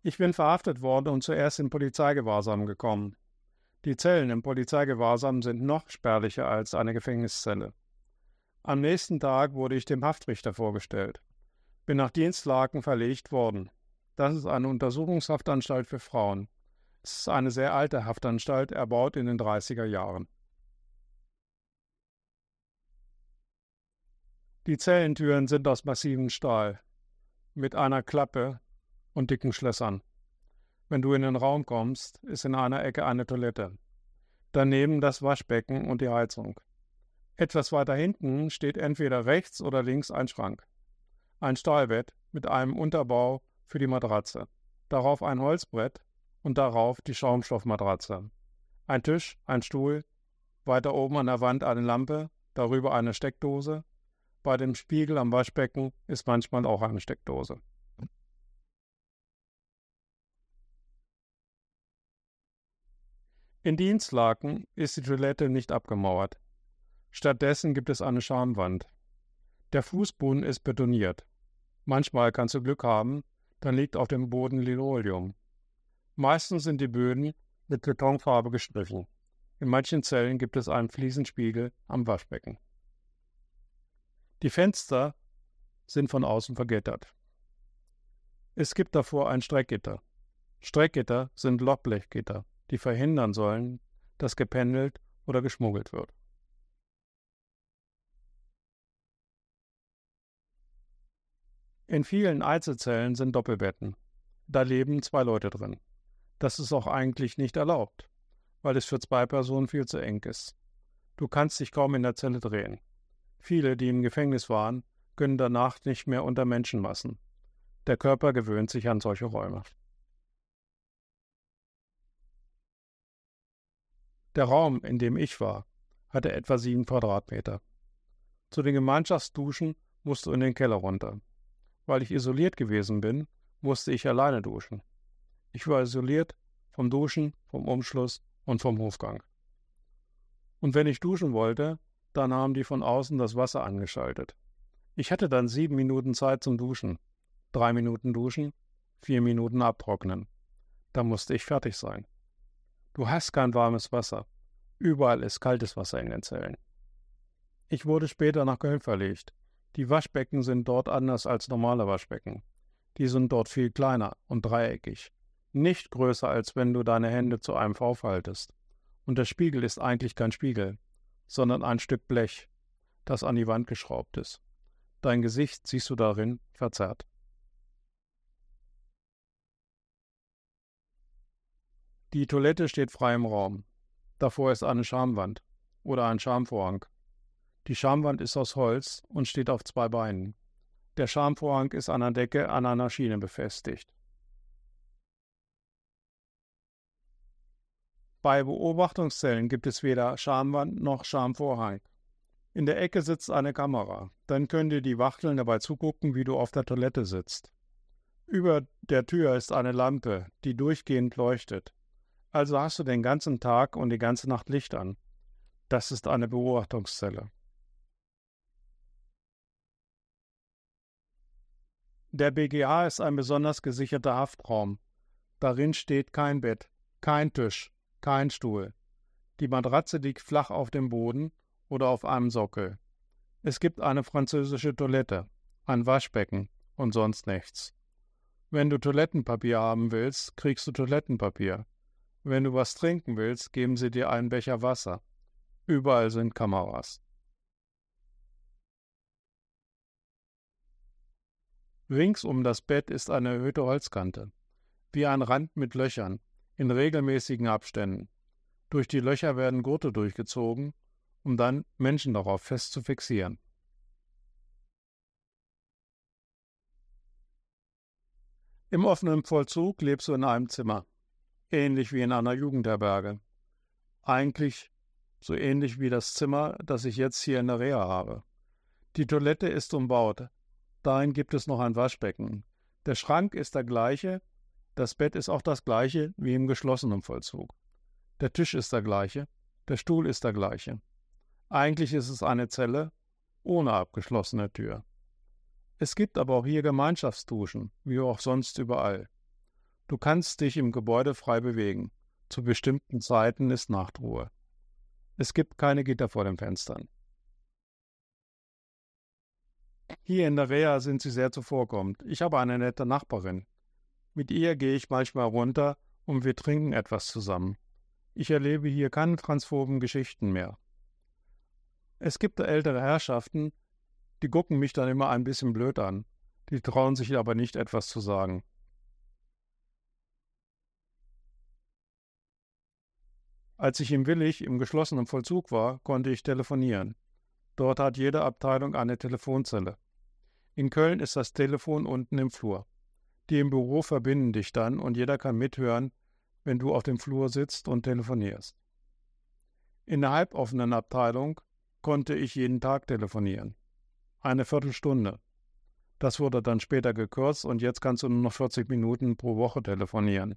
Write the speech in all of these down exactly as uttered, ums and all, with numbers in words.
Ich bin verhaftet worden und zuerst in Polizeigewahrsam gekommen. Die Zellen im Polizeigewahrsam sind noch spärlicher als eine Gefängniszelle. Am nächsten Tag wurde ich dem Haftrichter vorgestellt. Bin nach Dienstlaken verlegt worden. Das ist eine Untersuchungshaftanstalt für Frauen. Es ist eine sehr alte Haftanstalt, erbaut in den dreißiger Jahren. Die Zellentüren sind aus massivem Stahl, mit einer Klappe und dicken Schlössern. Wenn du in den Raum kommst, ist in einer Ecke eine Toilette. Daneben das Waschbecken und die Heizung. Etwas weiter hinten steht entweder rechts oder links ein Schrank. Ein Stahlbett mit einem Unterbau für die Matratze. Darauf ein Holzbrett und darauf die Schaumstoffmatratze. Ein Tisch, ein Stuhl, weiter oben an der Wand eine Lampe, darüber eine Steckdose. Bei dem Spiegel am Waschbecken ist manchmal auch eine Steckdose. In Dienstlaken ist die Toilette nicht abgemauert. Stattdessen gibt es eine Schamwand. Der Fußboden ist betoniert. Manchmal kannst du Glück haben, dann liegt auf dem Boden Linoleum. Meistens sind die Böden mit Betonfarbe gestrichen. In manchen Zellen gibt es einen Fliesenspiegel am Waschbecken. Die Fenster sind von außen vergittert. Es gibt davor ein Streckgitter. Streckgitter sind Lochblechgitter, die verhindern sollen, dass gependelt oder geschmuggelt wird. In vielen Einzelzellen sind Doppelbetten. Da leben zwei Leute drin. Das ist auch eigentlich nicht erlaubt, weil es für zwei Personen viel zu eng ist. Du kannst dich kaum in der Zelle drehen. Viele, die im Gefängnis waren, können danach nicht mehr unter Menschenmassen. Der Körper gewöhnt sich an solche Räume. Der Raum, in dem ich war, hatte etwa sieben Quadratmeter. Zu den Gemeinschaftsduschen musst du in den Keller runter. Weil ich isoliert gewesen bin, musste ich alleine duschen. Ich war isoliert vom Duschen, vom Umschluss und vom Hofgang. Und wenn ich duschen wollte, dann haben die von außen das Wasser angeschaltet. Ich hatte dann sieben Minuten Zeit zum Duschen. Drei Minuten duschen, vier Minuten abtrocknen. Da musste ich fertig sein. Du hast kein warmes Wasser. Überall ist kaltes Wasser in den Zellen. Ich wurde später nach Köln verlegt. Die Waschbecken sind dort anders als normale Waschbecken. Die sind dort viel kleiner und dreieckig. Nicht größer, als wenn du deine Hände zu einem V faltest. Und der Spiegel ist eigentlich kein Spiegel, sondern ein Stück Blech, das an die Wand geschraubt ist. Dein Gesicht siehst du darin verzerrt. Die Toilette steht frei im Raum. Davor ist eine Schamwand oder ein Schamvorhang. Die Schamwand ist aus Holz und steht auf zwei Beinen. Der Schamvorhang ist an der Decke an einer Schiene befestigt. Bei Beobachtungszellen gibt es weder Schamwand noch Schamvorhang. In der Ecke sitzt eine Kamera. Dann können dir die Wachteln dabei zugucken, wie du auf der Toilette sitzt. Über der Tür ist eine Lampe, die durchgehend leuchtet. Also hast du den ganzen Tag und die ganze Nacht Licht an. Das ist eine Beobachtungszelle. Der B G A ist ein besonders gesicherter Haftraum. Darin steht kein Bett, kein Tisch, kein Stuhl. Die Matratze liegt flach auf dem Boden oder auf einem Sockel. Es gibt eine französische Toilette, ein Waschbecken und sonst nichts. Wenn du Toilettenpapier haben willst, kriegst du Toilettenpapier. Wenn du was trinken willst, geben sie dir einen Becher Wasser. Überall sind Kameras. Rings um das Bett ist eine erhöhte Holzkante, wie ein Rand mit Löchern, in regelmäßigen Abständen. Durch die Löcher werden Gurte durchgezogen, um dann Menschen darauf fest zu fixieren. Im offenen Vollzug lebst du in einem Zimmer, ähnlich wie in einer Jugendherberge. Eigentlich so ähnlich wie das Zimmer, das ich jetzt hier in der Reha habe. Die Toilette ist umbaut. Darin gibt es noch ein Waschbecken. Der Schrank ist der gleiche, das Bett ist auch das gleiche wie im geschlossenen Vollzug. Der Tisch ist der gleiche, der Stuhl ist der gleiche. Eigentlich ist es eine Zelle ohne abgeschlossene Tür. Es gibt aber auch hier Gemeinschaftsduschen, wie auch sonst überall. Du kannst dich im Gebäude frei bewegen. Zu bestimmten Zeiten ist Nachtruhe. Es gibt keine Gitter vor den Fenstern. Hier in der Reha sind sie sehr zuvorkommend. Ich habe eine nette Nachbarin. Mit ihr gehe ich manchmal runter und wir trinken etwas zusammen. Ich erlebe hier keine transphoben Geschichten mehr. Es gibt ältere Herrschaften, die gucken mich dann immer ein bisschen blöd an. Die trauen sich aber nicht, etwas zu sagen. Als ich in Willich im geschlossenen Vollzug war, konnte ich telefonieren. Dort hat jede Abteilung eine Telefonzelle. In Köln ist das Telefon unten im Flur. Die im Büro verbinden dich dann und jeder kann mithören, wenn du auf dem Flur sitzt und telefonierst. In der halboffenen Abteilung konnte ich jeden Tag telefonieren. Eine Viertelstunde. Das wurde dann später gekürzt und jetzt kannst du nur noch vierzig Minuten pro Woche telefonieren.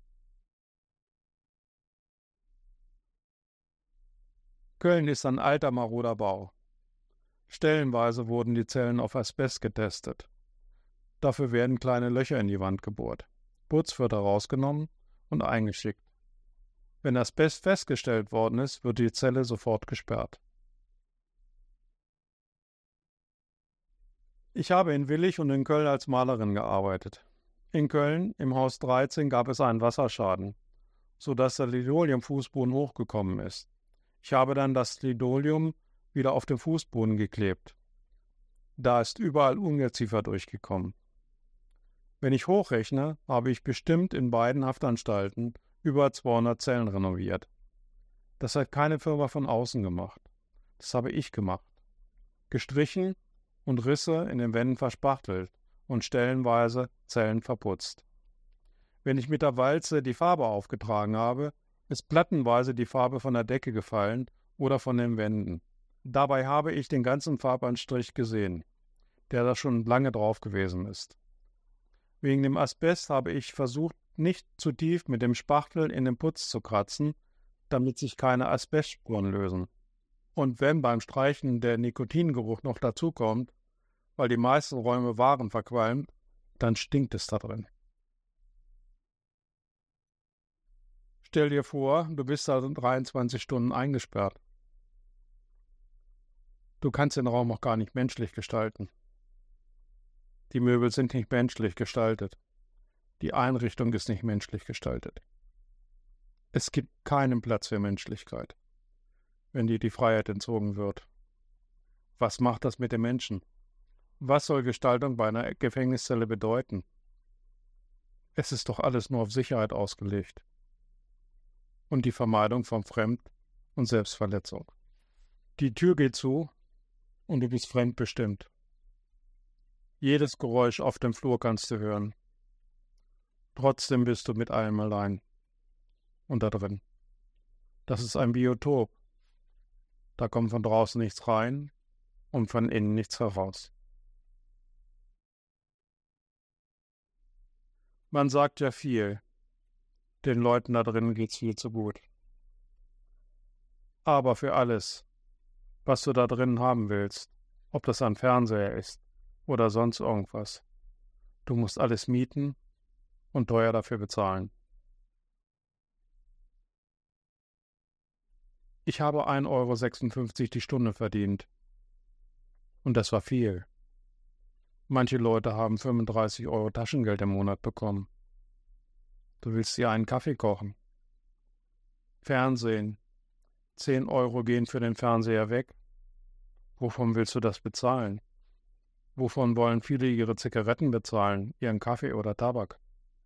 Köln ist ein alter, maroder Bau. Stellenweise wurden die Zellen auf Asbest getestet. Dafür werden kleine Löcher in die Wand gebohrt. Putz wird herausgenommen und eingeschickt. Wenn Asbest festgestellt worden ist, wird die Zelle sofort gesperrt. Ich habe in Willich und in Köln als Malerin gearbeitet. In Köln, im Haus dreizehn, gab es einen Wasserschaden, sodass der Linoleumfußboden hochgekommen ist. Ich habe dann das Linoleum wieder auf den Fußboden geklebt. Da ist überall Ungeziefer durchgekommen. Wenn ich hochrechne, habe ich bestimmt in beiden Haftanstalten über zweihundert Zellen renoviert. Das hat keine Firma von außen gemacht. Das habe ich gemacht. Gestrichen und Risse in den Wänden verspachtelt und stellenweise Zellen verputzt. Wenn ich mit der Walze die Farbe aufgetragen habe, ist plattenweise die Farbe von der Decke gefallen oder von den Wänden. Dabei habe ich den ganzen Farbanstrich gesehen, der da schon lange drauf gewesen ist. Wegen dem Asbest habe ich versucht, nicht zu tief mit dem Spachtel in den Putz zu kratzen, damit sich keine Asbestspuren lösen. Und wenn beim Streichen der Nikotingeruch noch dazukommt, weil die meisten Räume waren verqualmt, dann stinkt es da drin. Stell dir vor, du bist da dreiundzwanzig Stunden eingesperrt. Du kannst den Raum auch gar nicht menschlich gestalten. Die Möbel sind nicht menschlich gestaltet. Die Einrichtung ist nicht menschlich gestaltet. Es gibt keinen Platz für Menschlichkeit, wenn dir die Freiheit entzogen wird. Was macht das mit den Menschen? Was soll Gestaltung bei einer Gefängniszelle bedeuten? Es ist doch alles nur auf Sicherheit ausgelegt. Und die Vermeidung von Fremd- und Selbstverletzung. Die Tür geht zu und du bist fremdbestimmt. Jedes Geräusch auf dem Flur kannst du hören. Trotzdem bist du mit allem allein. Und da drin. Das ist ein Biotop. Da kommt von draußen nichts rein und von innen nichts heraus. Man sagt ja viel. Den Leuten da drin geht's viel zu gut. Aber für alles, was du da drin haben willst, ob das ein Fernseher ist oder sonst irgendwas, du musst alles mieten und teuer dafür bezahlen. Ich habe ein Euro sechsundfünfzig die Stunde verdient. Und das war viel. Manche Leute haben fünfunddreißig Euro Taschengeld im Monat bekommen. Du willst dir einen Kaffee kochen. Fernsehen. Zehn Euro gehen für den Fernseher weg. Wovon willst du das bezahlen? Wovon wollen viele ihre Zigaretten bezahlen, ihren Kaffee oder Tabak?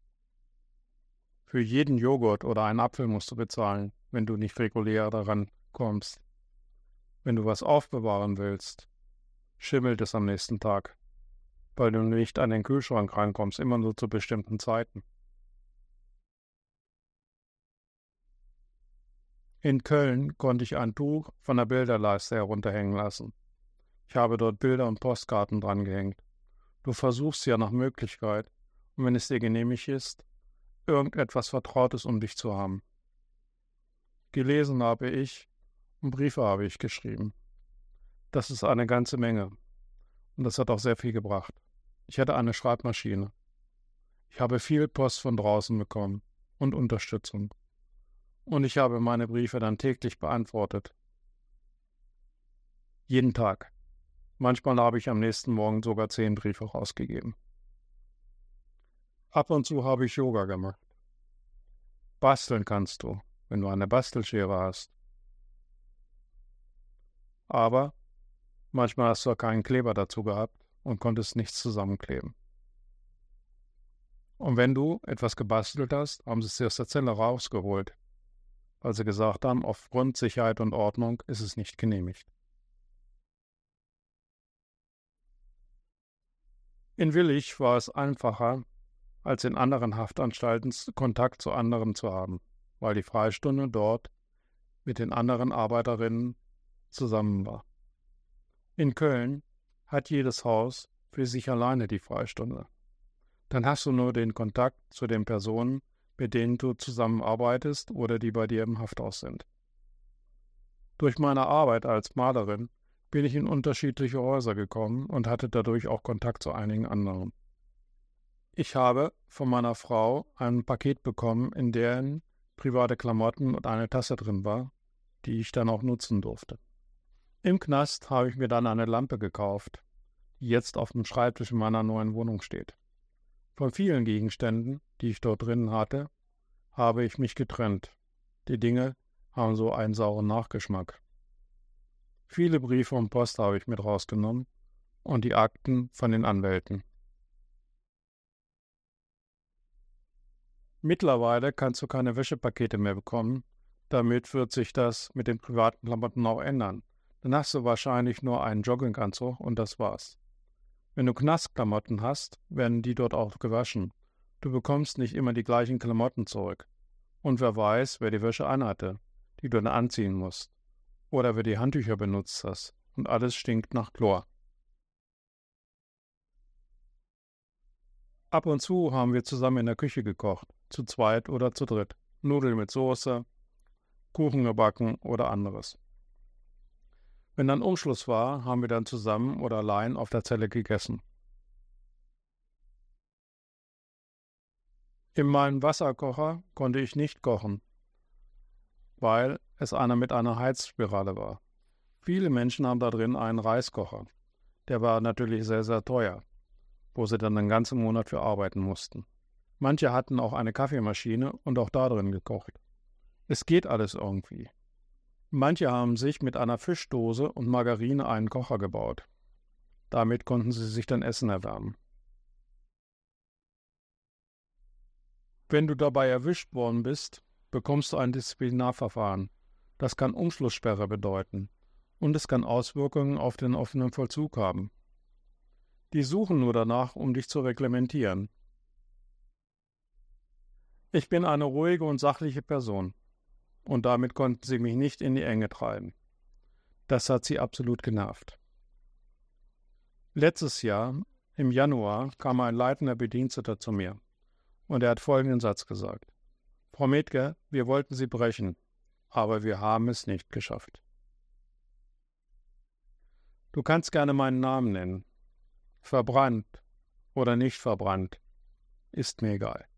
Für jeden Joghurt oder einen Apfel musst du bezahlen, wenn du nicht regulär daran kommst. Wenn du was aufbewahren willst, schimmelt es am nächsten Tag, weil du nicht an den Kühlschrank rankommst, immer nur zu bestimmten Zeiten. In Köln konnte ich ein Tuch von der Bilderleiste herunterhängen lassen. Ich habe dort Bilder und Postkarten dran gehängt. Du versuchst ja nach Möglichkeit, und wenn es dir genehmigt ist, irgendetwas Vertrautes um dich zu haben. Gelesen habe ich und Briefe habe ich geschrieben. Das ist eine ganze Menge und das hat auch sehr viel gebracht. Ich hatte eine Schreibmaschine. Ich habe viel Post von draußen bekommen und Unterstützung. Und ich habe meine Briefe dann täglich beantwortet. Jeden Tag. Manchmal habe ich am nächsten Morgen sogar zehn Briefe rausgegeben. Ab und zu habe ich Yoga gemacht. Basteln kannst du, wenn du eine Bastelschere hast. Aber manchmal hast du keinen Kleber dazu gehabt und konntest nichts zusammenkleben. Und wenn du etwas gebastelt hast, haben sie es dir aus der Zelle rausgeholt, weil sie gesagt haben, aufgrund Sicherheit und Ordnung ist es nicht genehmigt. In Willich war es einfacher, als in anderen Haftanstalten Kontakt zu anderen zu haben, weil die Freistunde dort mit den anderen Arbeiterinnen zusammen war. In Köln hat jedes Haus für sich alleine die Freistunde. Dann hast du nur den Kontakt zu den Personen, mit denen du zusammenarbeitest oder die bei dir im Hafthaus sind. Durch meine Arbeit als Malerin bin ich in unterschiedliche Häuser gekommen und hatte dadurch auch Kontakt zu einigen anderen. Ich habe von meiner Frau ein Paket bekommen, in dem private Klamotten und eine Tasse drin war, die ich dann auch nutzen durfte. Im Knast habe ich mir dann eine Lampe gekauft, die jetzt auf dem Schreibtisch in meiner neuen Wohnung steht. Von vielen Gegenständen, die ich dort drin hatte, habe ich mich getrennt. Die Dinge haben so einen sauren Nachgeschmack. Viele Briefe und Post habe ich mit rausgenommen und die Akten von den Anwälten. Mittlerweile kannst du keine Wäschepakete mehr bekommen. Damit wird sich das mit den privaten Klamotten auch ändern. Dann hast du wahrscheinlich nur einen Jogginganzug und das war's. Wenn du Knastklamotten hast, werden die dort auch gewaschen. Du bekommst nicht immer die gleichen Klamotten zurück. Und wer weiß, wer die Wäsche anhatte, die du dann anziehen musst. Oder wer die Handtücher benutzt hast. Und alles stinkt nach Chlor. Ab und zu haben wir zusammen in der Küche gekocht, zu zweit oder zu dritt. Nudeln mit Soße, Kuchen gebacken oder anderes. Wenn dann Umschluss war, haben wir dann zusammen oder allein auf der Zelle gegessen. In meinem Wasserkocher konnte ich nicht kochen, weil es einer mit einer Heizspirale war. Viele Menschen haben da drin einen Reiskocher. Der war natürlich sehr, sehr teuer, wo sie dann den ganzen Monat für arbeiten mussten. Manche hatten auch eine Kaffeemaschine und auch da drin gekocht. Es geht alles irgendwie. Manche haben sich mit einer Fischdose und Margarine einen Kocher gebaut. Damit konnten sie sich dann Essen erwärmen. Wenn du dabei erwischt worden bist, bekommst du ein Disziplinarverfahren. Das kann Umschlusssperre bedeuten und es kann Auswirkungen auf den offenen Vollzug haben. Die suchen nur danach, um dich zu reglementieren. Ich bin eine ruhige und sachliche Person. Und damit konnten sie mich nicht in die Enge treiben. Das hat sie absolut genervt. Letztes Jahr, im Januar, kam ein leitender Bediensteter zu mir und er hat folgenden Satz gesagt: Frau Metke, wir wollten Sie brechen, aber wir haben es nicht geschafft. Du kannst gerne meinen Namen nennen. Verbrannt oder nicht verbrannt, ist mir egal.